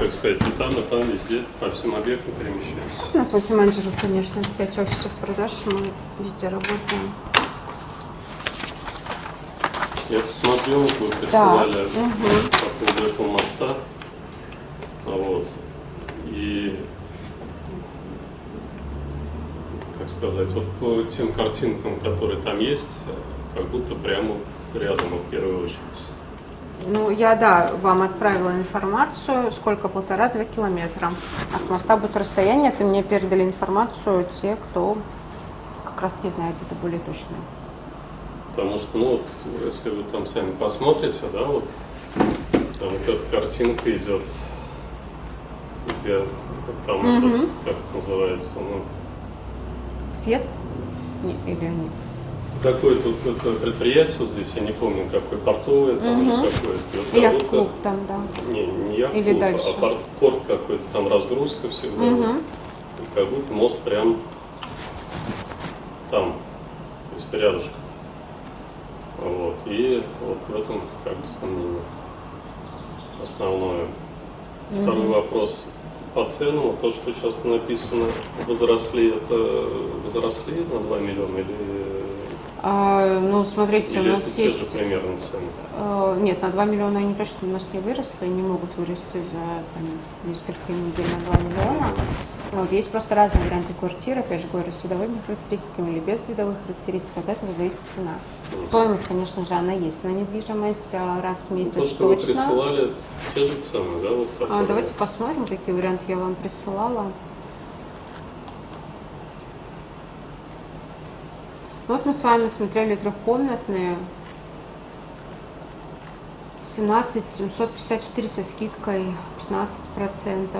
так сказать, и там везде, по всем объектам перемещаюсь. У нас 8 менеджеров, конечно, 5 офисов продаж, мы везде работаем. Я посмотрел, вы присылали по поводу этого моста. Вот. И, как сказать, вот по тем картинкам, которые там есть, как будто прямо рядом в первую очередь. Ну, я, вам отправила информацию, сколько 1,5–2 километра. От моста будет расстояние, ты мне передали информацию те, кто как раз таки знает это более точно. Потому что, ну вот, если вы там сами посмотрите, да, вот, там вот эта картинка идет, где там этот, как это называется, ну... Съезд? Или нет? Какое тут это предприятие вот здесь, я не помню, какой портовый там или какой-то. Яхт-клуб там, да. Не яхт-клуб, или дальше. А порт какой-то, там разгрузка всегда. И как будто мост прям там, то есть рядышком. Вот. И вот в этом как бы сомнение основное. Второй вопрос по ценам. То, что сейчас написано, возросли, это возросли на 2 миллиона или... Ну, смотрите, или у нас это есть... те же примерно цены? Нет, на 2 миллиона они точно у нас не выросли, не могут вырасти за несколько недель на 2 миллиона. Вот, есть просто разные варианты квартир, опять же говорю, с видовыми характеристиками или без видовых характеристик, от этого зависит цена. Стоимость, конечно же, она есть на недвижимость раз в месяц То, что точно. вы присылали, те же цены, да? Вот, которые... Давайте посмотрим, какие варианты я вам присылала. Вот мы с вами смотрели трехкомнатные, 17 754 со скидкой 15%.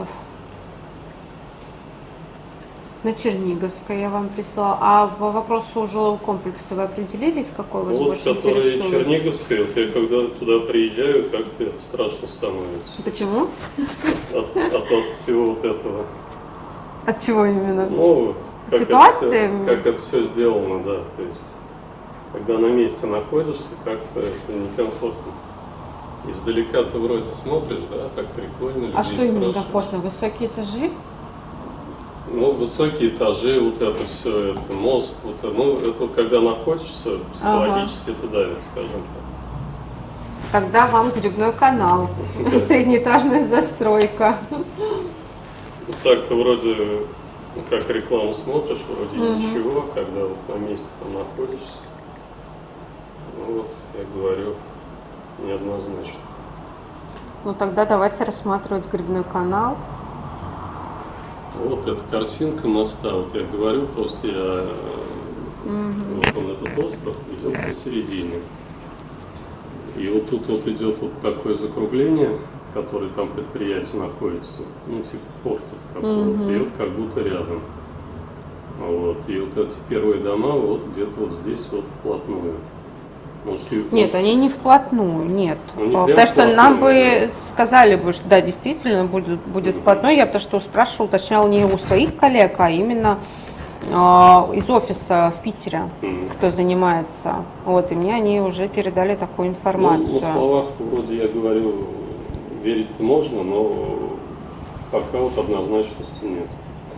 На Черниговской я вам прислала. А по вопросу жилого комплекса вы определились, какой вас больше который интересует? Черниговская, вот я когда туда приезжаю, как-то это страшно становится. Почему? От всего вот этого. От чего именно? Ну, ситуации? Как это все сделано, да. То есть, когда на месте находишься, как-то это некомфортно. Издалека ты вроде смотришь, да, так прикольно. А что именно комфортно? Высокие этажи? Ну, высокие этажи, вот это все, это мост, вот это, ну, это вот когда находишься, психологически это давит, скажем так. Тогда вам Грибной канал, среднеэтажная застройка. Так-то вроде, как рекламу смотришь, вроде ничего, когда вот на месте там находишься. Ну вот, я говорю, неоднозначно. Ну тогда давайте рассматривать Грибной канал. Вот эта картинка моста, вот я говорю, просто вот он, этот остров идет посередине. И вот тут вот идет вот такое закругление, которое там предприятие находится, ну типа порт какого-то, и вот как будто рядом. Вот. И вот эти первые дома вот где-то вот здесь вот вплотную. Нет, они не вплотную, нет. Потому что нам бы сказали бы, что да, действительно будет вплотную. Я потому что спрашивала, уточняла не у своих коллег, а именно из офиса в Питере, кто занимается. Вот, и мне они уже передали такую информацию. Ну, на словах-то вроде я говорю, верить-то можно, но пока вот однозначности нет.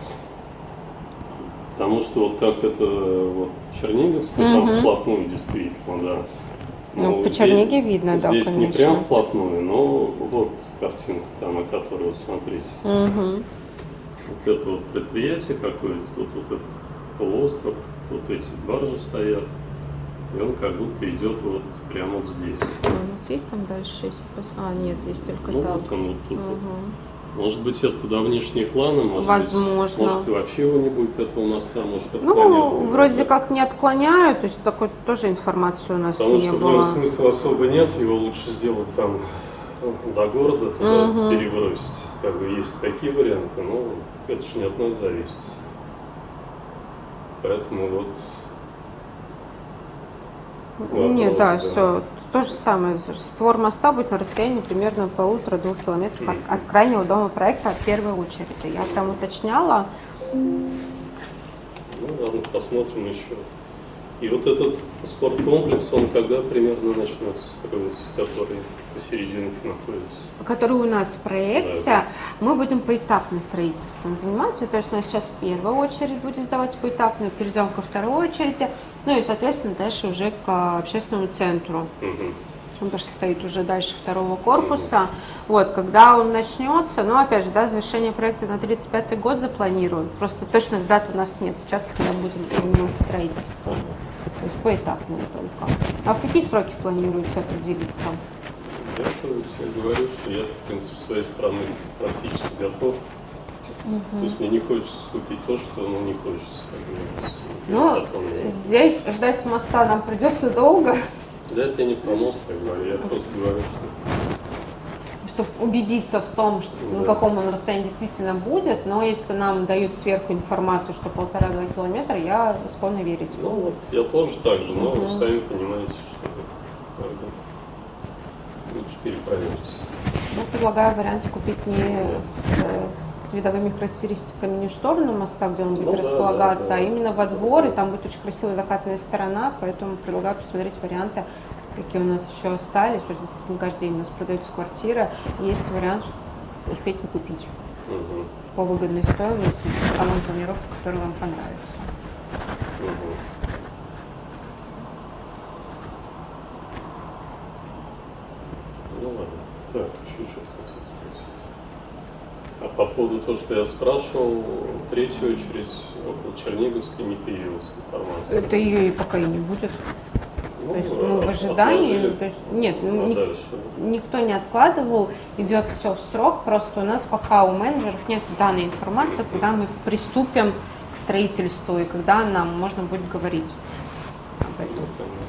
Потому что вот как это вот Черниговская, там вплотную действительно, да. Ну, по Черниге видно, да, здесь конечно. не прям вплотную, но вот картинка-то, на которой вот смотрите. Вот это вот предприятие какое-то, вот этот полуостров, тут эти баржи стоят, и он как будто идет вот прямо вот здесь. У нас есть там дальше? Нет, здесь только ну, так. Вот он вот тут вот. Может быть, это давнишние планы, возможно. Может и вообще его не будет, этого моста, может Ну, вроде как не отклоняют, то есть такой тоже информации у нас Потому не что было. в нем смысла особо нет, его лучше сделать там до города, туда перебросить. Как бы есть такие варианты, но это же не от нас зависит. Поэтому вот... Нет, да, все. То же самое. Створ моста будет на расстоянии примерно 1,5–2 километров от крайнего дома проекта, от первой очереди. Я прям уточняла. Ну ладно, посмотрим еще. И вот этот спорткомплекс, он когда примерно начнется строиться, который посерединке находится? Который у нас в проекте, Да. мы будем поэтапно строительством заниматься. То есть у нас сейчас первая очередь будет сдаваться поэтапно, перейдем ко второй очереди, ну и, соответственно, дальше уже к общественному центру. Мгм. Он тоже стоит уже дальше второго корпуса. Вот, когда он начнется, ну, опять же, да, завершение проекта на 35-й год запланируем. Просто точных дат у нас нет сейчас, когда будем заниматься строительством. То есть поэтапно только. А в какие сроки планируете определиться? Я тебе говорю, что я, в принципе, с своей стороны практически готов. То есть мне не хочется купить то, что не хочется. Ну, здесь ждать моста нам придется долго. Да, это я не про мост, я говорю, я просто говорю, что... Чтобы убедиться в том, что, на каком он расстоянии действительно будет, но если нам дают сверху информацию, что 1,5-2 километра, я склонна верить. Ну вот, я тоже так же, но вы сами понимаете, что лучше перепроверить. Ну, предлагаю вариант купить не с видовыми характеристиками не в сторону моста, где он будет располагаться, а именно во двор, и там будет очень красивая закатная сторона, поэтому предлагаю посмотреть варианты, какие у нас еще остались, потому что действительно каждый день у нас продается квартира, и есть вариант успеть купить по выгодной стоимости, по самым планировкам, которые вам понравятся. Ну ладно. Так, еще что-то хотел спросить. А по поводу того, что я спрашивал, в третью очередь около Черниговской не появилась информация. Это ее и пока и не будет. Ну, то есть мы в ожидании, то есть, нет, никто не откладывал, идет все в срок, просто у нас пока у менеджеров нет данной информации, когда мы приступим к строительству и когда нам можно будет говорить об этом.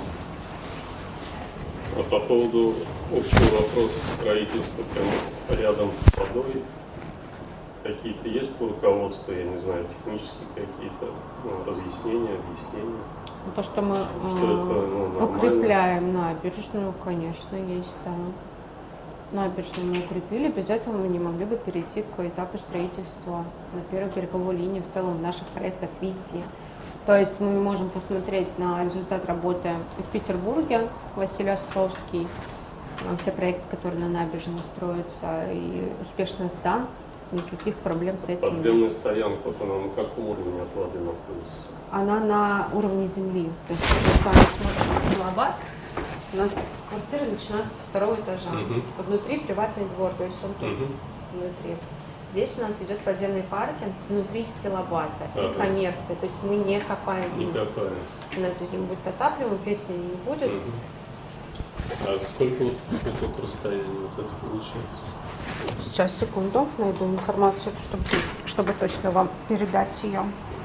А по поводу общего вопроса строительства прямо рядом с водой, какие-то есть у руководства, я не знаю, технические какие-то разъяснения, объяснения? То, что мы укрепляем набережную, конечно, есть, да. Набережную мы укрепили, без этого мы не могли бы перейти к этапу строительства на первой береговой линии, в целом в наших проектах везде. То есть мы можем посмотреть на результат работы в Петербурге, Василий Островский, все проекты, которые на набережной строятся, и успешно сдан, никаких проблем с этим нет. Подземная стоянка, вот она на каком уровне от воды находится? Она на уровне земли. То есть мы с вами смотрим на стилобат. У нас квартира начинается со второго этажа. Внутри приватный двор, то есть он тут внутри. Здесь у нас идет подземный паркинг внутри стилобата и коммерция. То есть мы не копаем вниз. У нас здесь будет отапливаем, песни не будет. А сколько вот это расстояние вот это получается? Сейчас, секунду, найду информацию, чтобы точно вам передать ее.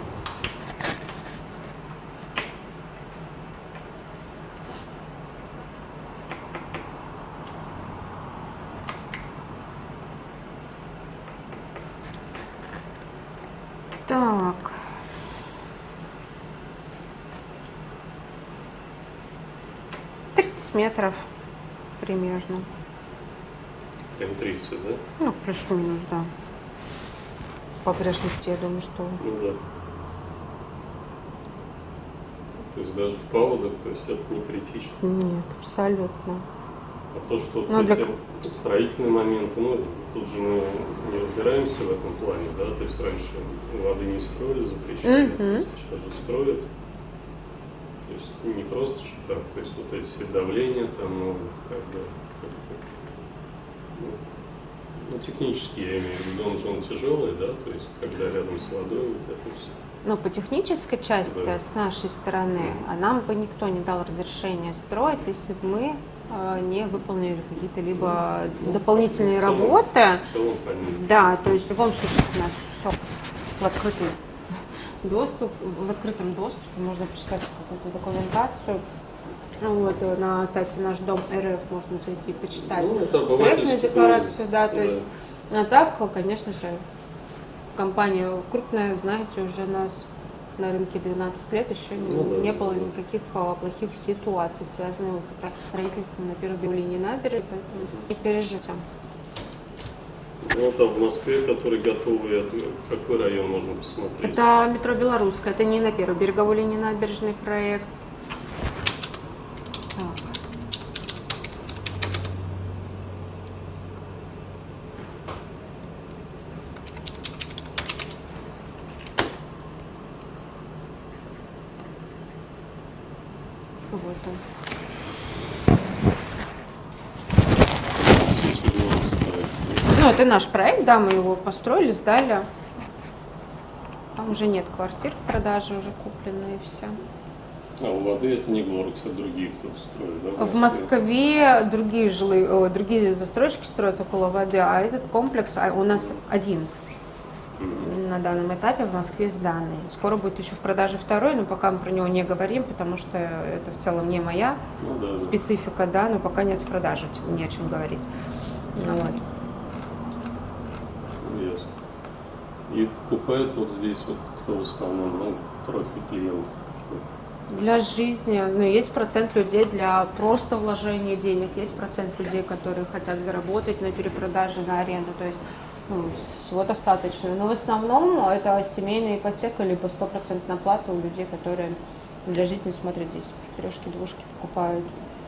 Так. Метров примерно. Прям 30, да? Ну, плюс-минус, да. По погрешности, я думаю, что... Ну да. То есть даже в паводок, то есть это не критично? Нет, абсолютно. А то, что эти строительные моменты, тут же мы не разбираемся в этом плане, да, то есть раньше воды не строили, запрещали, то есть сейчас же строят. То есть не просто что так, то есть вот эти все давления там, технически я имею в виду, он тяжелый, да, то есть когда рядом с водой вот это все. Но по технической части, да, с нашей стороны, нам бы никто не дал разрешения строить, если бы мы не выполнили какие-то либо дополнительные работы. Да, то есть в любом случае у нас все в открытый доступ, в открытом доступе можно почитать какую-то документацию. Вот, на сайте Наш Дом РФ можно зайти почитать проектную декларацию, да, то есть, а так, конечно же, компания крупная, знаете, уже нас на рынке 12 лет, еще не было никаких плохих ситуаций, связанных с строительством на первой линии набережной, поэтому не переживайте. Ну, там в Москве, который готовый, какой район можно посмотреть? Это метро Белорусская, это не на первой береговой линии набережный проект. Вот он. Здесь Мегаворкс проект. Ну, это наш проект, да, мы его построили, сдали. Там уже нет квартир в продаже, уже куплены и все. А у воды это не Глорекс, а другие кто-то строит, да? В Москве другие застройщики строят около воды, а этот комплекс у нас один на данном этапе в Москве сданный. Скоро будет еще в продаже второй, но пока мы про него не говорим, потому что это в целом не моя специфика, да, но пока нет в продаже, типа, не о чем говорить. Вот. Ясно. И покупает вот здесь вот кто в основном, ну, профиль клиента. Для жизни, ну, есть процент людей для просто вложения денег, есть процент людей, которые хотят заработать на перепродаже, на аренду, то есть ну, всего достаточно. Но в основном это семейная ипотека, либо 100% плата у людей, которые для жизни смотрят здесь, трешки, двушки покупают.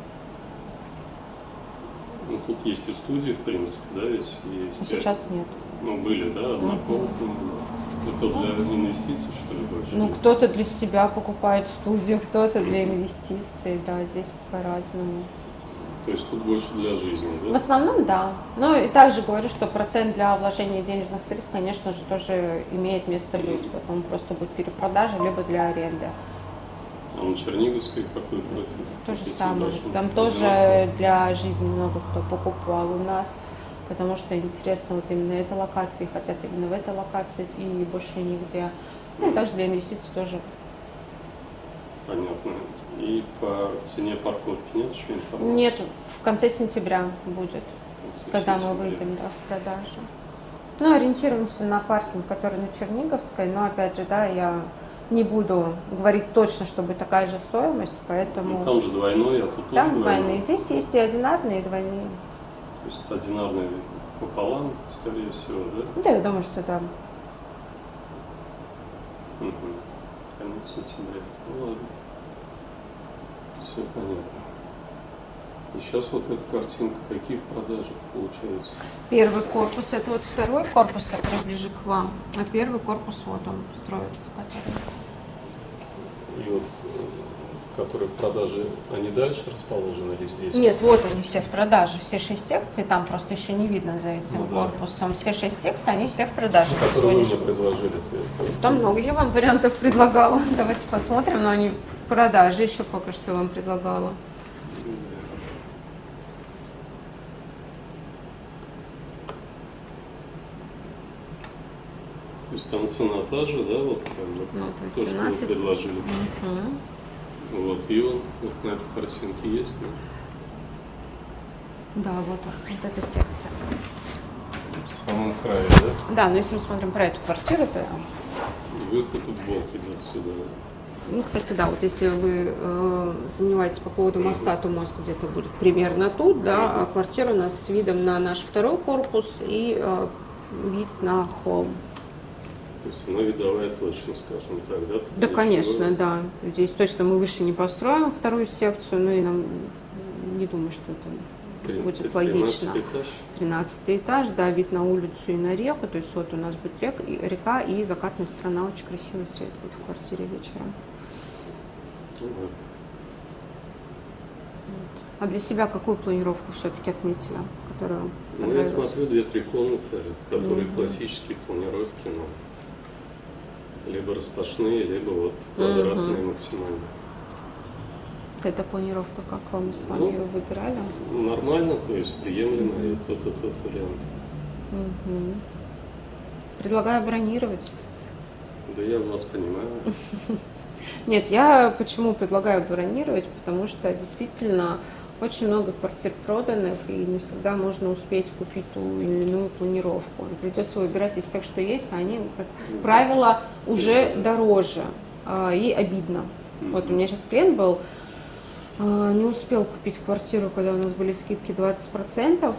Ну, тут есть и студии, в принципе, да, ведь есть. Сейчас нет. Ну, были, да, однокомнатные. Это для инвестиций, что ли, больше? Ну, кто-то для себя покупает студию, кто-то для инвестиций, да, здесь по-разному. То есть тут больше для жизни, да? В основном, да. Ну, и также говорю, что процент для вложения денежных средств, конечно же, тоже имеет место быть. Потом просто будет перепродажа, либо для аренды. А на Черниговской какой профиль? То же самое. Там тоже для жизни много кто покупал у нас. Потому что интересно вот именно этой локации, хотят именно в этой локации и больше нигде. Ну и также для инвестиций тоже. Понятно. И по цене парковки нет еще информации? Нет, в конце сентября будет, когда мы выйдем, да, в продажу. Ну, ориентируемся на паркинг, который на Черниговской, но опять же, да, я не буду говорить точно, что будет такая же стоимость, поэтому... Ну, там же двойной, а тут тоже там двойные. Здесь есть и одинарные, и двойные. То есть одинарный пополам, скорее всего, да? Да, я думаю, что да. Угу. Конец сентября. Ну ладно. Все понятно. И сейчас вот эта картинка, какие в продаже получаются? Первый корпус, это вот второй корпус, который ближе к вам, а первый корпус вот он строится, который... И вот, которые в продаже, они дальше расположены или здесь? Нет, вот они все в продаже, все 6 секций, там просто еще не видно за этим Ну, да. корпусом. Все 6 секций, они все в продаже. Которые вы мне предложили. Там много я вам вариантов предлагала. Давайте посмотрим, но они в продаже еще пока что я вам предлагала. То есть там цена та же, да, вот как бы, Ну, то, 18. что вы предложили. Угу. Вот, и он вот на этой картинке есть, нет? Да, вот он, вот эта секция. В самом крае, да? Да, но если мы смотрим про эту квартиру, то... Выход в бок идет сюда. Ну, кстати, да, вот если вы сомневаетесь по поводу моста, то мост где-то будет примерно тут, да, а квартира у нас с видом на наш второй корпус и вид на холм. То есть она видовая точно, скажем так, да? Да, конечно, да. Здесь точно мы выше не построим вторую секцию, ну и нам не думаю, что это будет логично. 13 этаж? 13 этаж, да, вид на улицу и на реку, то есть вот у нас будет река и закатная сторона, очень красивый свет будет в квартире вечером. А для себя какую планировку все-таки отметили, которую понравилась? Ну, я смотрю 2-3 комнаты, которые классические планировки, но либо распашные, либо вот квадратные максимально. Эта планировка, как вам с вами ее выбирали? Нормально, то есть приемлемо, и тот вариант. Предлагаю бронировать. Да я вас понимаю. Нет, я почему предлагаю бронировать, потому что действительно очень много квартир проданных, и не всегда можно успеть купить ту или иную планировку. И придется выбирать из тех, что есть, а они, как правило, уже дороже, и обидно. Вот у меня сейчас клиент был, не успел купить квартиру, когда у нас были скидки 20%,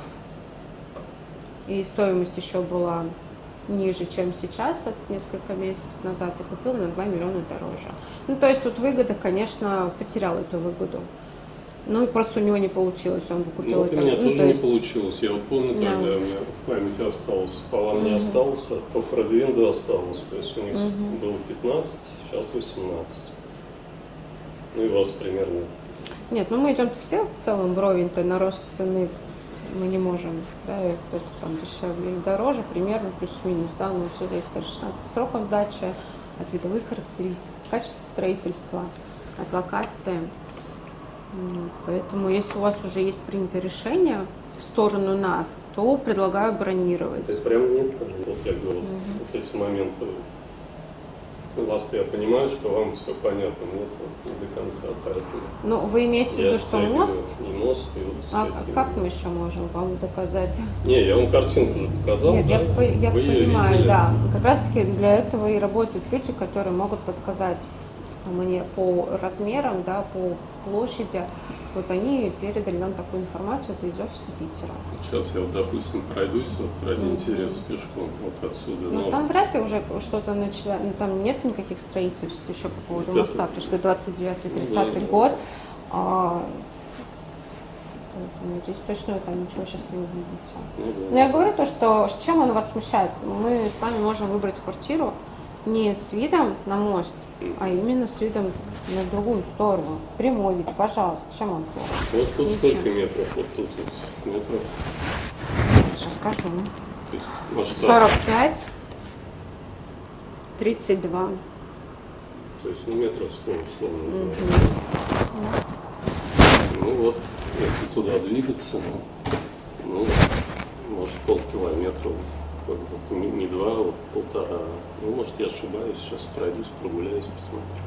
и стоимость еще была ниже, чем сейчас, от несколько месяцев назад, и купил на 2 миллиона дороже. Ну, то есть тут выгода, конечно, потерял эту выгоду. Ну, просто у него не получилось, он бы купил это. У меня тоже не получилось. Я вот помню, тогда у меня в памяти осталось, по вам не остался, по Фредвинду осталось. То есть у них было 15, сейчас 18. Ну и у вас примерно. Нет, ну мы идем все в целом вровень-то, на рост цены мы не можем, да, и кто-то там дешевле или дороже, примерно плюс-минус, да, но все зависит, конечно, от сроков сдачи, от видовых характеристик, от качества строительства, от локации. Поэтому, если у вас уже есть принятое решение в сторону нас, то предлагаю бронировать. Это прям нет, вот я говорю, вот эти моменты. У вас-то я понимаю, что вам все понятно, нет, вот, не до конца, поэтому. Ну, вы имеете в виду, что мост? И мост, и вот всякие. Как мы еще можем вам доказать? Не, я вам картинку уже показал. Нет, да? я Вы ее понимаю, видели? да. Как раз таки для этого и работают люди, которые могут подсказать мне по размерам, да, по площади. Вот они передали нам такую информацию, это из офиса Питера. Сейчас я, вот, допустим, пройдусь вот ради интереса пешком вот отсюда. Ну, там вряд ли уже что-то начало, ну, там нет никаких строительств еще по поводу Это- моста, потому что 29-30 да. год. Поэтому здесь точно там ничего сейчас не увидите. Ну, да. Но я говорю то, что чем он вас смущает? Мы с вами можем выбрать квартиру не с видом на мост, а именно с видом на другую сторону. Прямой вид, пожалуйста. Чем он плохо? Вот тут Ничем. сколько метров? Вот тут вот метров. Сейчас скажу. То есть масштаб. 45, 32. То есть, ну, метров 100, условно говоря. Ну вот, если туда двигаться, ну, может, полкилометра, как бы, не 2, а вот 1,5. Ну, может, я ошибаюсь, сейчас пройдусь, прогуляюсь, посмотрю.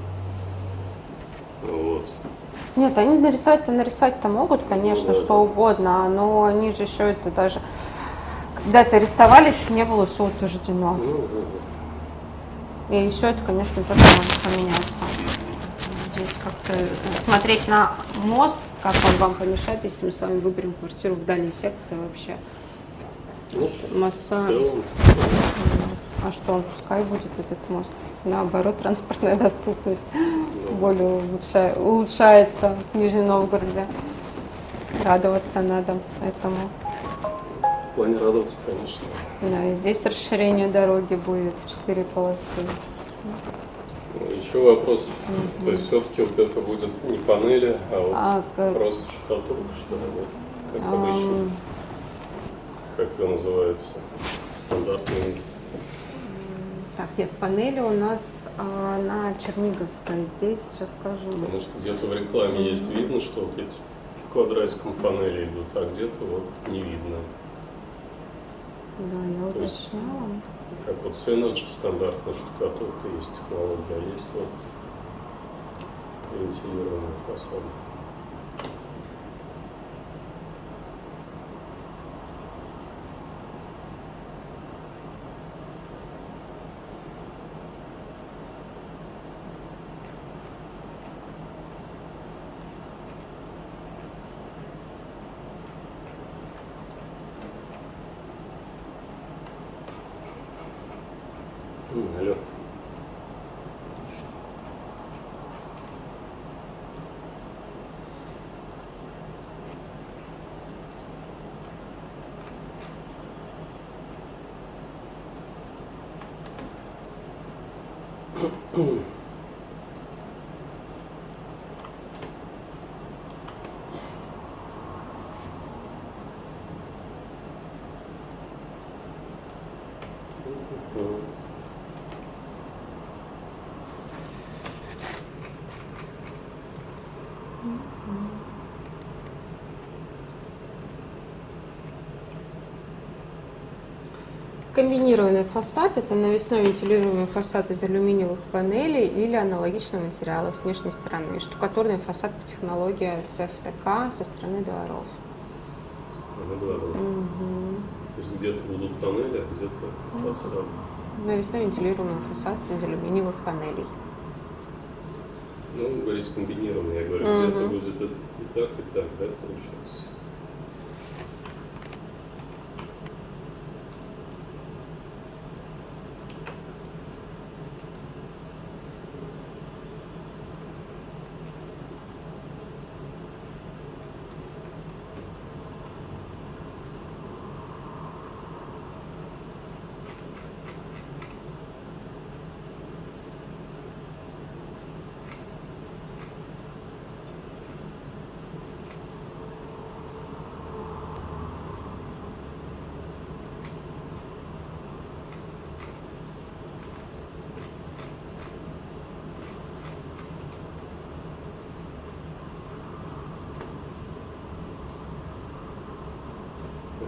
Вот. Нет, они нарисовать-то могут, конечно, Ну, да, что да. угодно, но они же еще это даже когда-то рисовали, еще не было все утверждено. Ну, да, И все это, конечно, тоже может поменяться. Здесь как-то смотреть на мост, как он вам помешает, если мы с вами выберем квартиру в дальней секции вообще да. Ну, моста. в целом, А что, пускай будет этот мост. Наоборот, транспортная доступность более улучшается в Нижнем Новгороде. Радоваться надо этому. в плане радоваться, конечно. Да, и здесь расширение дороги будет в 4 полосы. Ну, еще вопрос, то есть все-таки вот это будет не панели, а вот просто штукатурка, что ли, вот, как обычно, как ее называется, стандартный. Так, нет, панели у нас на Черниговской. Здесь, сейчас скажу. Потому что где-то в рекламе есть видно, что вот эти квадратиком панели идут, а где-то вот не видно. Да, я То есть, уточняла. как вот с Energy стандартная штукатурка, есть технология, а есть вот вентилированный фасад. Алло. Комбинированный фасад – это навесной вентилируемый фасад из алюминиевых панелей или аналогичного материала с внешней стороны. Штукатурный фасад по технологии СФТК со стороны дворов. Стороны дворов. То есть где-то будут панели, а где-то фасад. Навесной вентилируемый фасад из алюминиевых панелей. Ну, вы говорите комбинированный, я говорю, где-то будет это и так, да, получается.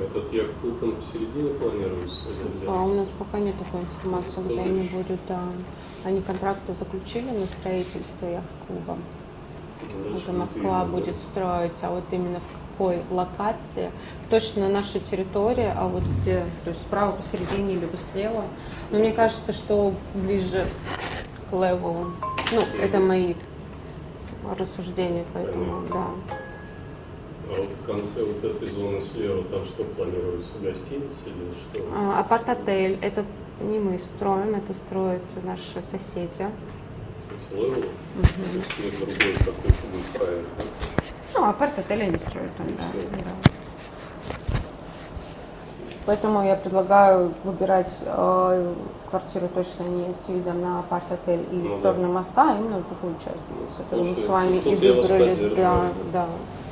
Этот яхт-клуб, он посередине планируется? Или А у нас пока нет такой информации, где они будут, да. Они контракты заключили на строительство яхт-клуба. дальше Это Москва видно, будет строить, а вот именно в какой локации, точно на нашей территории, а вот где, то есть справа посередине либо слева. Но мне кажется, что ближе к левелу. Ну, это мои рассуждения, поэтому, да. А вот в конце вот этой зоны слева, там что планируется? Гостиница или что? Апарт-отель, это не мы строим, это строят наши соседи. Левел? То есть у них другой какой-то будет проект, да? Ну, апарт-отель они строят там, да. Поэтому я предлагаю выбирать квартиру точно не с видом на апарт-отель и в сторону моста, а именно в такую часть. Которую мы с вами и выбрали. Да, да.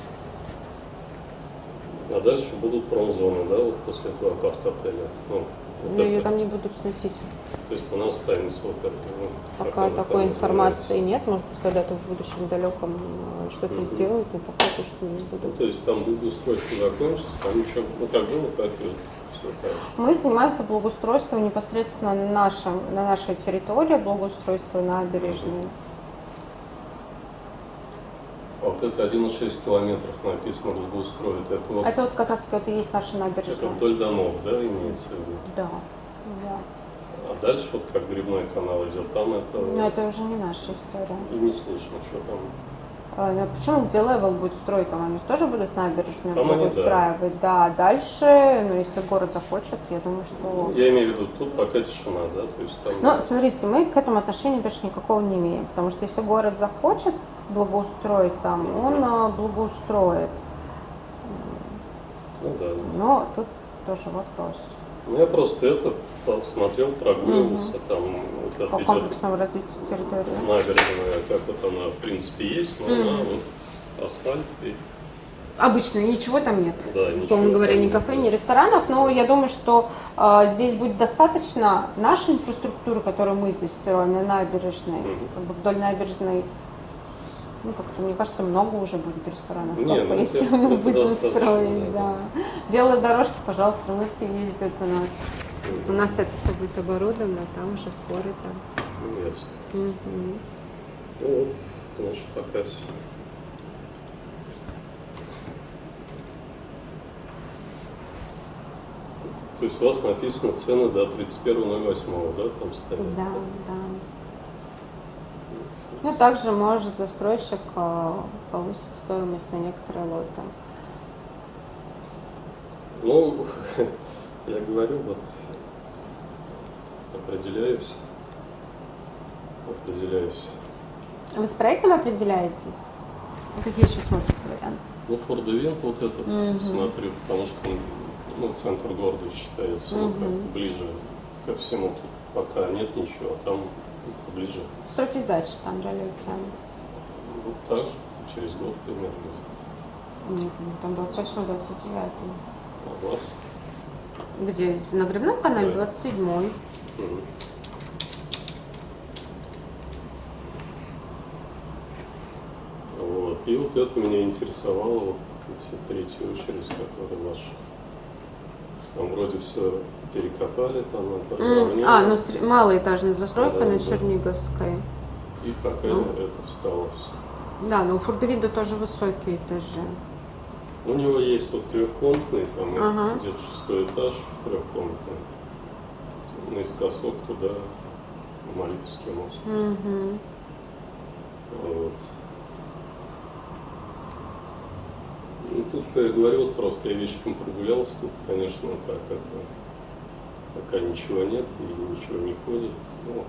А дальше будут промзоны, да, вот после этого апарт-отеля? Ну, вот Но ее это. там не будут сносить. То есть она останется вот это. Ну, Пока как такой она информации называется? нет. Может быть, когда-то в будущем далеком что-то сделают, но пока точно не Ну, будут. то есть там благоустройство закончится, там ничего, ну как было, так и все так же. Мы занимаемся благоустройством непосредственно на нашей территории, благоустройство набережной. А вот это 1,6 километров написано благоустроить. Это вот как раз таки вот и есть наша это набережная. вдоль домов, да, имеется в виду? Да, да. А дальше вот как грибной канал идет, там это Но это уже не наша история. и не слышно, что там. Ну, почему, где левел будет строить, там они же тоже будут набережную Там они, благоустраивать. Да, дальше, ну, если город захочет, я думаю, что... Я имею в виду, тут пока тишина, да, то есть там... Но, смотрите, мы к этому отношения точно никакого не имеем, потому что если город захочет благоустроить там, он благоустроит. Ну да. Но тут тоже вопрос. Ну я просто это посмотрел, прогуливался, там вот По это идет комплексному развитию территории. набережная, как вот она в принципе есть, но она вот асфальт и... Обычно ничего там нет, Да, условно ничего говоря, там ни нет, кафе, да. ни ресторанов, но я думаю, что здесь будет достаточно нашей инфраструктуры, которую мы здесь строим на набережной, как бы вдоль набережной, ну как-то, мне кажется, много уже будет ресторанов, Не, кафе, ну, если это мы будем достаточно, строить, да. да. Белые дорожки, пожалуйста, мы все ездят у нас. У нас это все будет оборудовано там уже в городе. Ну, ясно. Мгм. Ну вот, значит, пока все. То есть у вас написано цены до 31.08, да, там стоят? Да, да. Ну, также может застройщик повысить стоимость на некоторые лоты. Ну, я говорю, вот определяюсь. Вы с проектом определяетесь? Какие еще смотрите варианты? Ну, Ford Event вот этот смотрю, потому что он, ну, центр города считается, ну, как ближе ко всему. Тут пока нет ничего, а там ближе. Сроки сдачи там далекие. Ну, так же, через год примерно. Нет, ну, там 28-29. А у вас? Где? На Грибном канале Да. 27-й. Мгм. Вот. И вот это меня интересовало, вот эти третья очередь, которая ваша. Там вроде все перекопали, там это разровняли. Ну малоэтажная застройка Да, на да. Черниговской. И пока это встало все. Да, но у Фордовида тоже высокие этажи. У него есть вот трехкомнатный, там Ага. где-то 6-й этаж трехкомнатный. Наискосок туда Молитвский мост. Угу. Вот. Ну, тут я говорю, вот просто я вечером прогулялся, тут, конечно, так это пока ничего нет и ничего не ходит. Ну,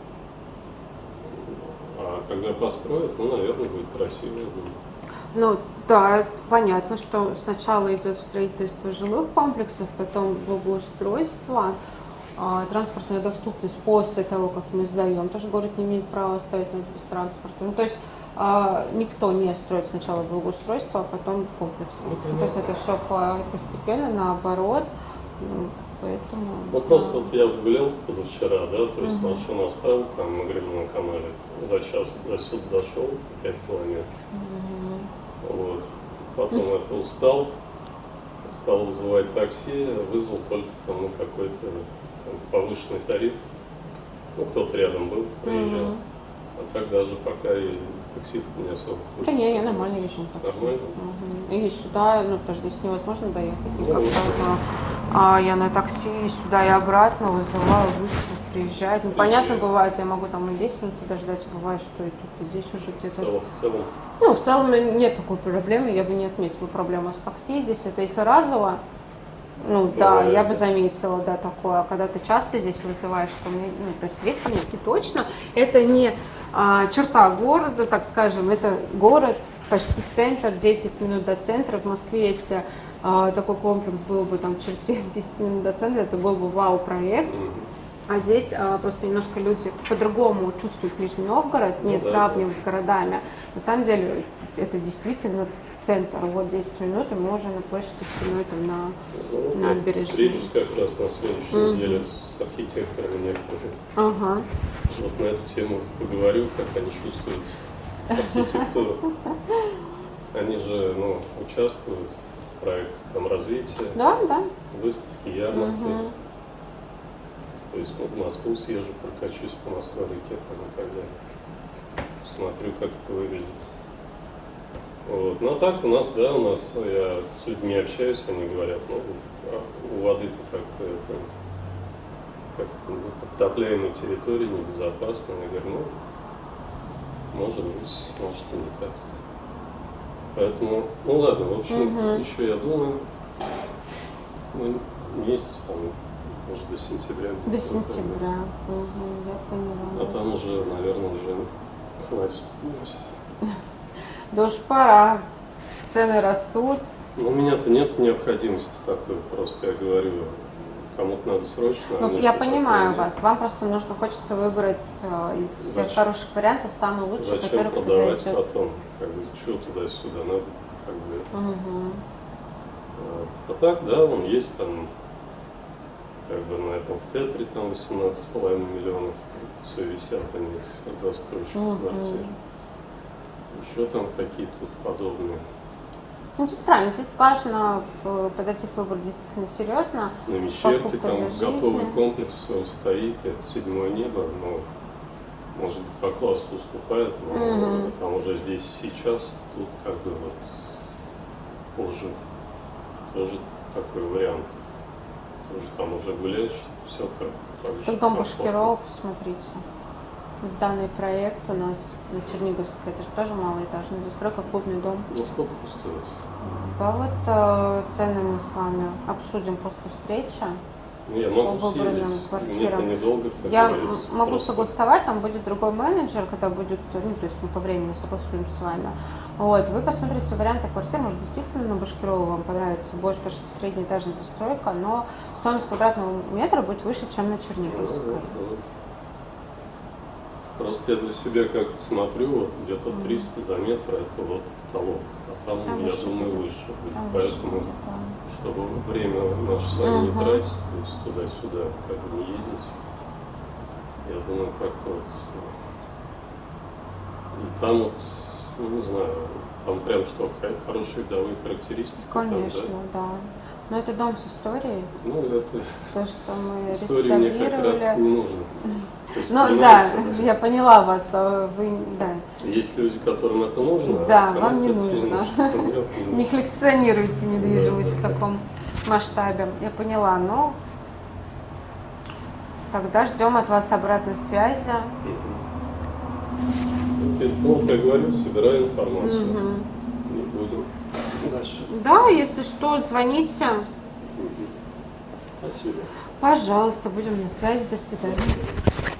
а когда построят, ну, наверное, будет красиво. Ну да, понятно, что сначала идет строительство жилых комплексов, потом благоустройство, транспортная доступность после того, как мы сдаем. Тоже город не имеет права оставить нас без транспорта. Ну, то есть никто не строит сначала благоустройство, а потом комплексы. Ну, то есть это все постепенно, наоборот. Поэтому, Ну, просто вот я гулял позавчера, да, то есть машину оставил там на Грибном канале, за час до сюда дошел, 5 километров. Вот. Потом это устал, стал вызывать такси, вызвал только там, ну, какой-то там повышенный тариф. Ну, кто-то рядом был, приезжал. А так даже пока и такси не особо. Да не, я нормально езжу. Нормально? И сюда, ну, потому что здесь невозможно доехать. Ну, Я на такси и сюда и обратно вызываю, быстро приезжать. Ну, понятно, бывает, я могу там и 10 минут подождать, бывает, что и тут, и здесь уже где-то. В целом. Ну, в целом нет такой проблемы, я бы не отметила проблему с такси. Здесь это если разово, ну да, я бы заметила, да, такое. А когда ты часто здесь вызываешь, то мне, ну, то есть здесь, в принципе, точно, это не черта города, так скажем, это город, почти центр, 10 минут до центра. В Москве, если такой комплекс был бы там в черте 10 минут до центра, это был бы вау-проект. А здесь просто немножко люди по-другому чувствуют Нижний Новгород, не сравнивая с городами. На самом деле это действительно центр. Вот 10 минут, и мы уже на площади спиной там на набережной. Встречусь как раз на следующей неделе с архитекторами некоторыми. Вот на эту тему поговорю, как они чувствуют архитектуру. Они же, ну, участвуют в проектах там развития, выставки, ярмарки. То есть, ну, в Москву съезжу, прокачусь по Москве-реке там и так далее. Посмотрю, как это выглядит. Вот. Ну а так у нас, да, я с людьми общаюсь, они говорят, ну, у воды-то как-то это, как-то подтопляемой территории, небезопасно. Я говорю, ну, может быть, может и не так. Поэтому, ну ладно, в общем, еще я думаю, ну, месяц там, может, до сентября. До сентября, я поняла. А там уже, наверное, уже хватит думать. Да уж пора, цены растут. Ну, у меня-то нет необходимости такой, просто я говорю, кому-то надо срочно. Ну, я понимаю вас, вам просто нужно, хочется выбрать из всех хороших вариантов самый лучший, который подойдет. Продавать потом, как бы, что туда-сюда, надо, как бы. Вот. А так, да, он есть там, как бы на этом в театре там 18,5 миллионов, все висят они от застройщиков квартир. Еще там какие-то подобные. Ну, здесь правильно, здесь важно подойти к выбору действительно серьезно. На Мещерке там готовый комплекс, все стоит, это 7-е небо, но, может быть, по классу уступает, но там уже здесь сейчас, тут как бы вот позже тоже такой вариант. Тоже там уже гуляешь, все как Тут дом Башкирова, посмотрите. Сданный проект у нас на Черниговской, это же тоже малоэтажная застройка, клубный дом. Ну, сколько стоит? Да, вот цены мы с вами обсудим после встречи. Я могу съездить, квартирам. Недолго, Я могу согласовать, там будет другой менеджер, когда будет, ну, то есть мы по времени согласуем с вами. Вот, вы посмотрите варианты квартир, может, действительно на Башкирова вам понравится больше, потому что это среднеэтажная застройка, но стоимость квадратного метра будет выше, чем на Черниговской. Вот. Просто я для себя как-то смотрю, вот где-то 300 за метр, это вот потолок, а там я думаю, выше будет. Поэтому, чтобы время наше с вами не тратить, то есть туда-сюда как бы не ездить, я думаю, как-то вот. И там вот, ну, не знаю, там прям что, хорошие видовые характеристики. Конечно, там, да. Но это дом с историей. Ну, это то, что мы история мне как раз не нужна. Ну да, я поняла вас, вы, да. Есть люди, которым это нужно, да, а вам не нужно. Не коллекционируйте недвижимость в таком масштабе. Я поняла, но тогда ждем от вас обратной связи. Ну, как я говорю, собираю информацию. Не будем дальше. Да, если что, звоните. Спасибо. Пожалуйста, будем на связи. До свидания.